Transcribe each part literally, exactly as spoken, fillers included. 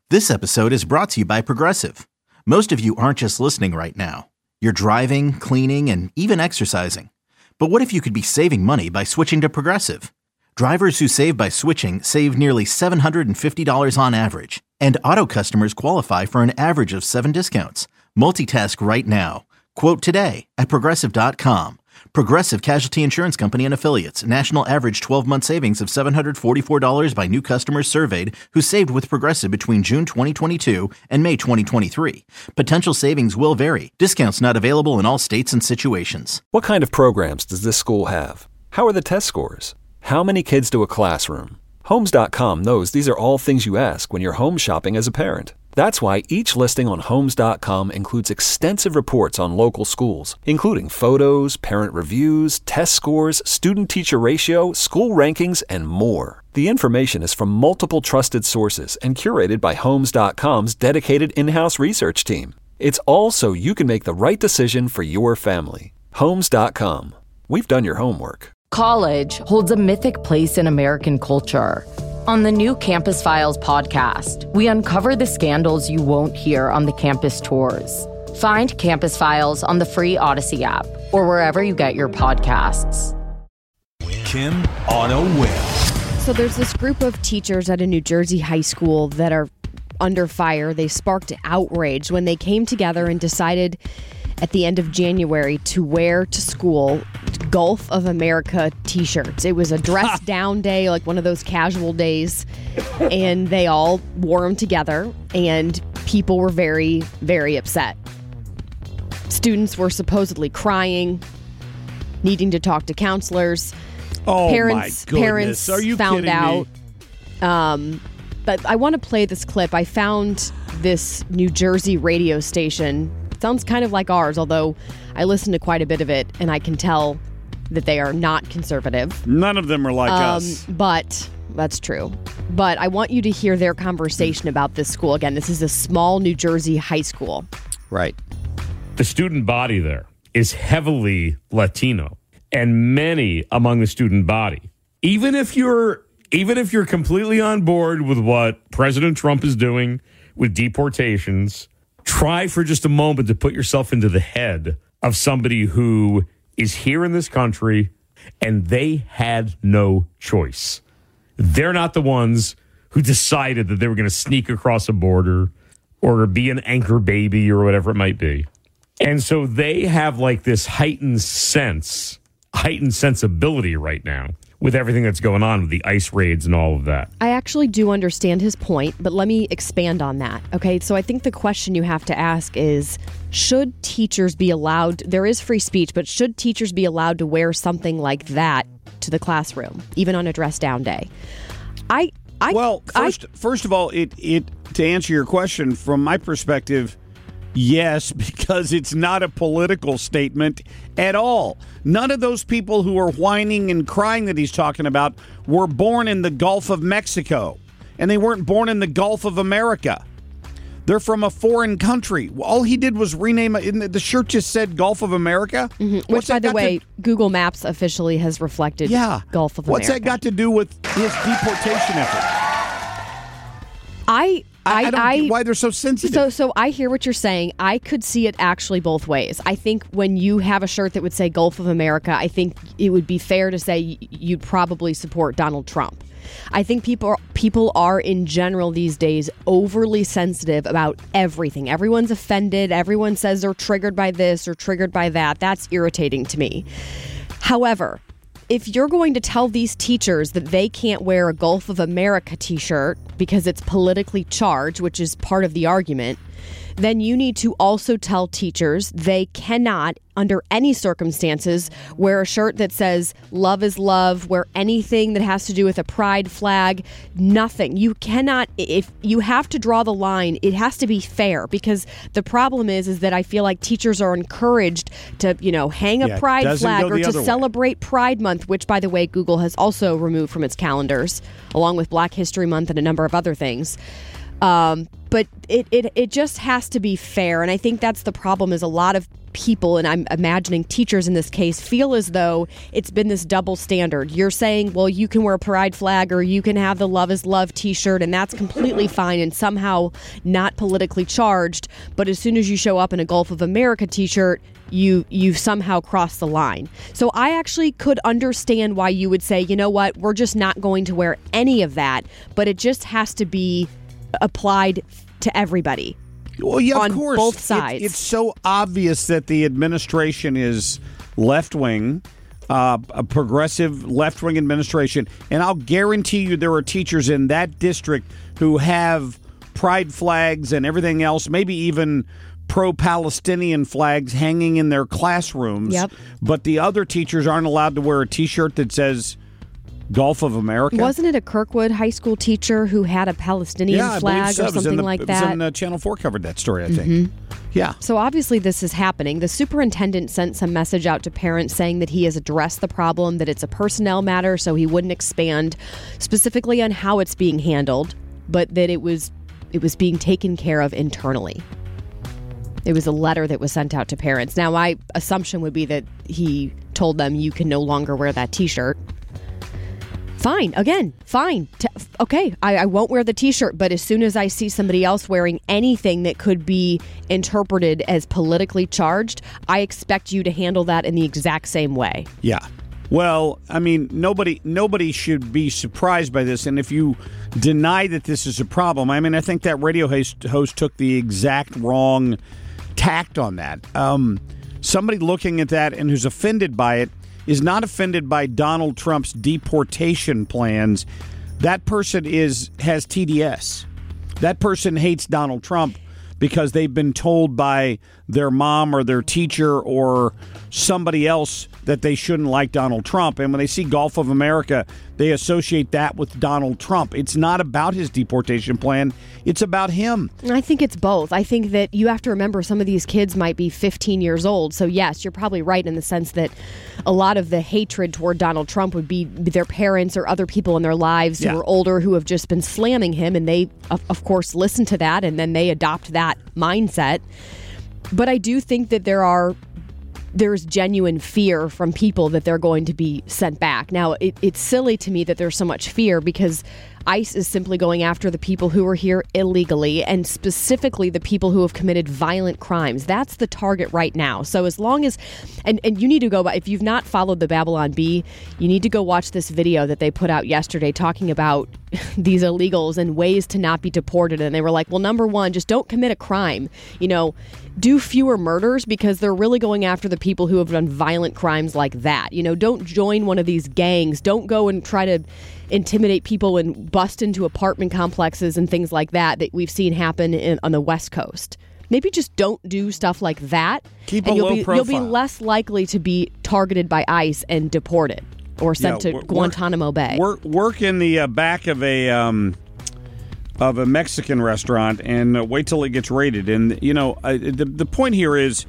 This episode is brought to you by Progressive. Most of you aren't just listening right now. You're driving, cleaning, and even exercising. But what if you could be saving money by switching to Progressive? Drivers who save by switching save nearly seven hundred fifty dollars on average. And auto customers qualify for an average of seven discounts. Multitask right now. Quote today at Progressive dot com. Progressive Casualty Insurance Company and Affiliates. National average twelve-month savings of seven hundred forty-four dollars by new customers surveyed who saved with Progressive between June twenty twenty-two and May twenty twenty-three. Potential savings will vary. Discounts not available in all states and situations. What kind of programs does this school have? How are the test scores? How many kids do a classroom? Homes dot com knows these are all things you ask when you're home shopping as a parent. That's why each listing on Homes dot com includes extensive reports on local schools, including photos, parent reviews, test scores, student-teacher ratio, school rankings, and more. The information is from multiple trusted sources and curated by Homes dot com's dedicated in-house research team. It's all so you can make the right decision for your family. Homes dot com. We've done your homework. College holds a mythic place in American culture. On the new Campus Files podcast, we uncover the scandals you won't hear on the campus tours. Find Campus Files on the free Odyssey app or wherever you get your podcasts. Kim on a whim. So there's this group of teachers at a New Jersey high school that are under fire. They sparked outrage when they came together and decided at the end of January to wear to school Gulf of America t-shirts. It was a dress down day, like one of those casual days, and they all wore them together, and people were very, very upset. Students were supposedly crying, needing to talk to counselors. Oh, parents, my goodness. Parents Are you found kidding out. me? Um, but I want to play this clip. I found this New Jersey radio station. It sounds kind of like ours, although I listened to quite a bit of it, and I can tell that they are not conservative. None of them are like um, us. But that's true. But I want you to hear their conversation about this school. Again, this is a small New Jersey high school. Right. The student body there is heavily Latino, and many among the student body, even if you're even if you're completely on board with what President Trump is doing with deportations, try for just a moment to put yourself into the head of somebody who is here in this country and they had no choice. They're not the ones who decided that they were going to sneak across a border or be an anchor baby or whatever it might be. And so they have like this heightened sense, heightened sensibility right now with everything that's going on with the ICE raids and all of that. I actually do understand his point, but let me expand on that. Okay, so I think the question you have to ask is, should teachers be allowed, there is free speech, but should teachers be allowed to wear something like that to the classroom, even on a dress down day? I, I Well, first, I, first of all, it it to answer your question, from my perspective, yes, because it's not a political statement at all. None of those people who are whining and crying that he's talking about were born in the Gulf of Mexico, and they weren't born in the Gulf of America. They're from a foreign country. All he did was rename it. The shirt just said Gulf of America. Mm-hmm. Which, by the way, to, Google Maps officially has reflected yeah, Gulf of What's America. What's that got to do with his deportation effort? I... I, I, I don't I, get why they're so sensitive. So, so I hear what you're saying. I could see it actually both ways. I think when you have a shirt that would say Gulf of America, I think it would be fair to say you'd probably support Donald Trump. I think people are, people are in general these days overly sensitive about everything. Everyone's offended. Everyone says they're triggered by this or triggered by that. That's irritating to me. However, if you're going to tell these teachers that they can't wear a Gulf of America t-shirt because it's politically charged, which is part of the argument, then you need to also tell teachers they cannot, under any circumstances, wear a shirt that says love is love, wear anything that has to do with a pride flag, nothing. You cannot, if you have to draw the line, it has to be fair, because the problem is, is that I feel like teachers are encouraged to, you know, hang a Yeah, pride doesn't flag go or the to other way. celebrate Pride Month, which, by the way, Google has also removed from its calendars, along with Black History Month and a number of other things. Um, but it, it it just has to be fair. And I think that's the problem, is a lot of people, and I'm imagining teachers in this case, feel as though it's been this double standard. You're saying, well, you can wear a pride flag or you can have the Love is Love t-shirt, and that's completely fine and somehow not politically charged. But as soon as you show up in a Gulf of America t-shirt, you you've somehow crossed the line. So I actually could understand why you would say, you know what, we're just not going to wear any of that, but it just has to be applied to everybody. Well, yeah, on of course. both sides. It, it's so obvious that the administration is left-wing, uh, a progressive left-wing administration, and I'll guarantee you there are teachers in that district who have pride flags and everything else, maybe even pro-Palestinian flags hanging in their classrooms. Yep. But the other teachers aren't allowed to wear a T-shirt that says Gulf of America. Wasn't it a Kirkwood high school teacher who had a Palestinian yeah, flag so. or something the, like it that? Was in, uh, Channel four covered that story, I think. Mm-hmm. Yeah. So obviously this is happening. The superintendent sent some message out to parents saying that he has addressed the problem, that it's a personnel matter, so he wouldn't expand specifically on how it's being handled, but that it was it was being taken care of internally. It was a letter that was sent out to parents. Now, my assumption would be that he told them you can no longer wear that T-shirt. Fine. Again, fine. T- okay, I, I won't wear the T-shirt, but as soon as I see somebody else wearing anything that could be interpreted as politically charged, I expect you to handle that in the exact same way. Yeah. Well, I mean, nobody nobody should be surprised by this. And if you deny that this is a problem, I mean, I think that radio host, host took the exact wrong tact on that. Um, somebody looking at that and who's offended by it is not offended by Donald Trump's deportation plans. That person is has T D S. That person hates Donald Trump because they've been told by their mom or their teacher or somebody else that they shouldn't like Donald Trump. And when they see Gulf of America, they associate that with Donald Trump. It's not about his deportation plan. It's about him. I think it's both. I think that you have to remember some of these kids might be fifteen years old. So, yes, you're probably right in the sense that a lot of the hatred toward Donald Trump would be their parents or other people in their lives yeah. who are older who have just been slamming him. And they, of, of course, listen to that and then they adopt that mindset. But I do think that there are there's genuine fear from people that they're going to be sent back. Now, it, it's silly to me that there's so much fear because ICE is simply going after the people who are here illegally and specifically the people who have committed violent crimes. That's the target right now. So as long as, and, and you need to go, if you've not followed the Babylon Bee, you need to go watch this video that they put out yesterday talking about these illegals and ways to not be deported. And they were like, well, number one, just don't commit a crime. You know, do fewer murders because they're really going after the people who have done violent crimes like that. You know, don't join one of these gangs. Don't go and try to intimidate people and bust into apartment complexes and things like that that we've seen happen in, on the West Coast. Maybe just don't do stuff like that. Keep and a you'll low be, profile. You'll be less likely to be targeted by ICE and deported or sent yeah, to work, Guantanamo Bay. Work, work in the uh, back of a um, of a Mexican restaurant and uh, wait till it gets raided. And you know, uh, the the point here is,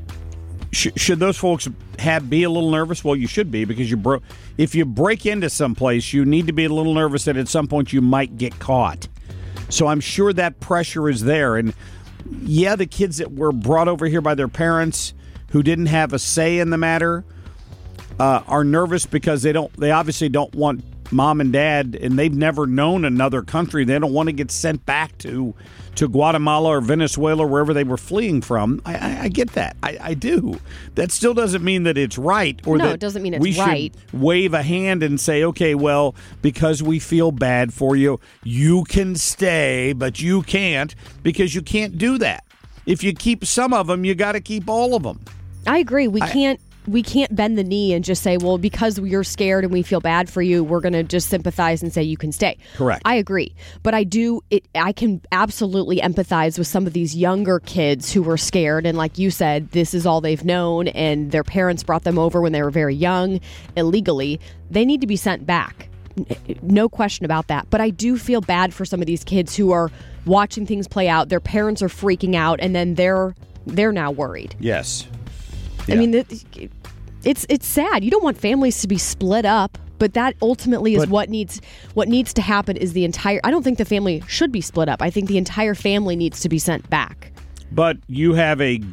sh- should those folks have be a little nervous? Well, you should be because you bro- if you break into some place, you need to be a little nervous that at some point you might get caught. So I'm sure that pressure is there. And yeah, the kids that were brought over here by their parents who didn't have a say in the matter uh, are nervous because they don't. They obviously don't want mom and dad, and they've never known another country. They don't want to get sent back to to Guatemala or Venezuela, or wherever they were fleeing from. I, I, I get that. I, I do. That still doesn't mean that it's right, or No, that it doesn't mean it's we right. should wave a hand and say, okay, well, because we feel bad for you, you can stay, but you can't, because you can't do that. If you keep some of them, you got to keep all of them. I agree. We I- can't we can't bend the knee and just say, well, because you're scared and we feel bad for you, we're going to just sympathize and say you can stay. Correct. I agree. But I do, it. I can absolutely empathize with some of these younger kids who were scared. And like you said, this is all they've known. And their parents brought them over when they were very young, illegally. They need to be sent back. No question about that. But I do feel bad for some of these kids who are watching things play out. Their parents are freaking out and then they're they're now worried. Yes. I Yeah. mean, it, it's it's sad. You don't want families to be split up, but that ultimately is But- what needs what needs to happen. Is the entire? I don't think the family should be split up. I think the entire family needs to be sent back. But you have a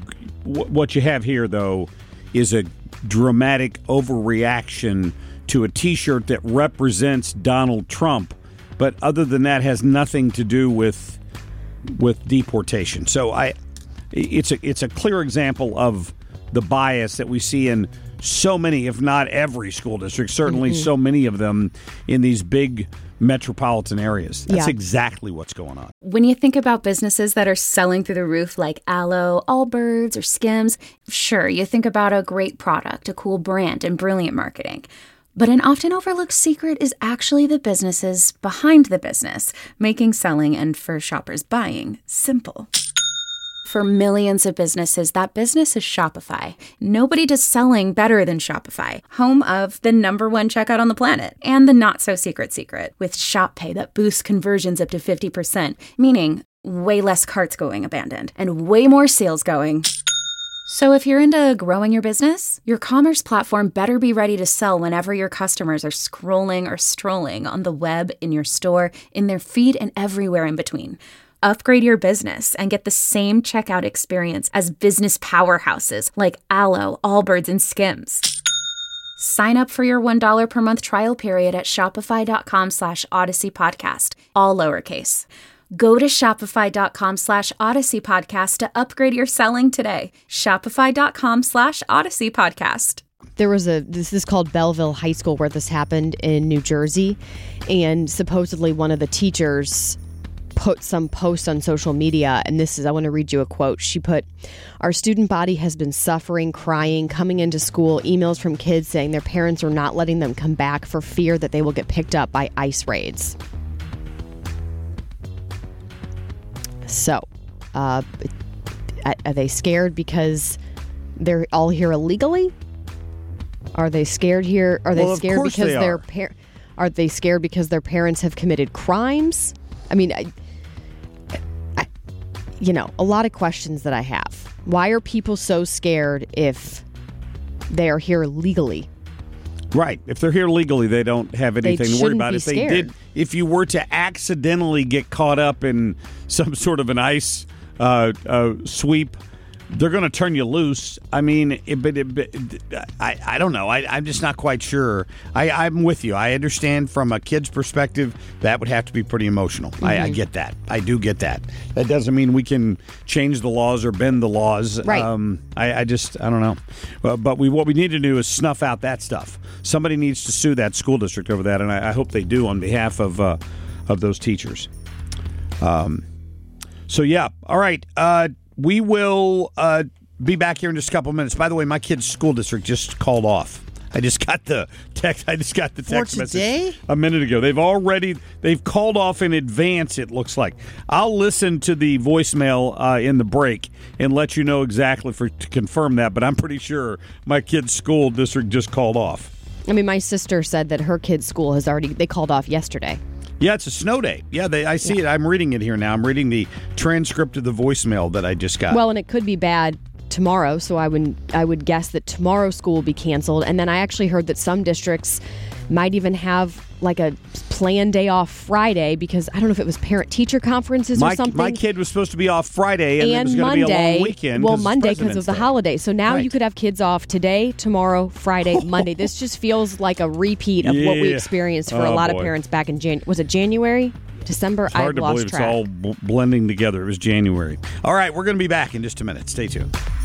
w- what you have here, though, is a dramatic overreaction to a T-shirt that represents Donald Trump, but other than that, has nothing to do with with deportation. So I, it's a it's a clear example of the bias that we see in so many, if not every school district, certainly mm-hmm. so many of them in these big metropolitan areas. That's yeah. exactly what's going on. When you think about businesses that are selling through the roof like Aloe, Allbirds, or Skims, sure, you think about a great product, a cool brand, and brilliant marketing. But an often overlooked secret is actually the businesses behind the business, making selling and for shoppers buying simple. For millions of businesses, that business is Shopify. Nobody does selling better than Shopify, home of the number one checkout on the planet and the not-so-secret secret with Shop Pay that boosts conversions up to fifty percent, meaning way less carts going abandoned and way more sales going. So if you're into growing your business, your commerce platform better be ready to sell whenever your customers are scrolling or strolling on the web, in your store, in their feed, and everywhere in between. Upgrade your business and get the same checkout experience as business powerhouses like Aloe, Allbirds, and Skims. Sign up for your one dollar per month trial period at shopify.com slash Odyssey Podcast, all lowercase. Go to shopify.com slash Odyssey Podcast to upgrade your selling today. Shopify.com slash Odyssey Podcast. There was a, this is called Belleville High School where this happened in New Jersey. And supposedly one of the teachers put some post on social media, and this is, I want to read you a quote. She put, "Our student body has been suffering, crying, coming into school, emails from kids saying their parents are not letting them come back for fear that they will get picked up by ICE raids." So, uh, are they scared because they're all here illegally? Are they scared here? Are they well, scared because they their are. par- Are they scared because their parents have committed crimes? I mean, I, I, you know, a lot of questions that I have. Why are people so scared if they are here legally? Right. If they're here legally, they don't have anything to worry about. Be If they scared. did, if you were to accidentally get caught up in some sort of an ICE uh, uh, sweep, they're going to turn you loose. I mean, it, but it, but I, I don't know. I, I'm just not quite sure. I, I'm with you. I understand from a kid's perspective that would have to be pretty emotional. Mm-hmm. I, I get that. I do get that. That doesn't mean we can change the laws or bend the laws. Right. Um, I, I just, I don't know. But, but we, what we need to do is snuff out that stuff. Somebody needs to sue that school district over that, and I, I hope they do on behalf of uh, of those teachers. Um. So, yeah. All right. Uh, we will uh, be back here in just a couple minutes. By the way, my kid's school district just called off. I just got the text. I just got the text For today? message a minute ago. They've already they've called off in advance. It looks like. I'll listen to the voicemail uh, in the break and let you know exactly for to confirm that. But I'm pretty sure my kid's school district just called off. I mean, my sister said that her kid's school has already, they called off yesterday. Yeah, it's a snow day. Yeah, they, I see yeah. it. I'm reading it here now. I'm reading the transcript of the voicemail that I just got. Well, and it could be bad tomorrow, so I would I would guess that tomorrow's school will be canceled. And then I actually heard that some districts might even have like a planned day off Friday because I don't know if it was parent-teacher conferences my, or something. My kid was supposed to be off Friday, and, and it was going to be a long weekend. Well, Monday because of the Day. holiday. So now right. you could have kids off today, tomorrow, Friday, Monday. This just feels like a repeat of yeah. what we experienced for oh, a lot boy. of parents back in January. Was it January? December? It's hard I've to lost believe track. it's all b- blending together. It was January. All right, we're going to be back in just a minute. Stay tuned.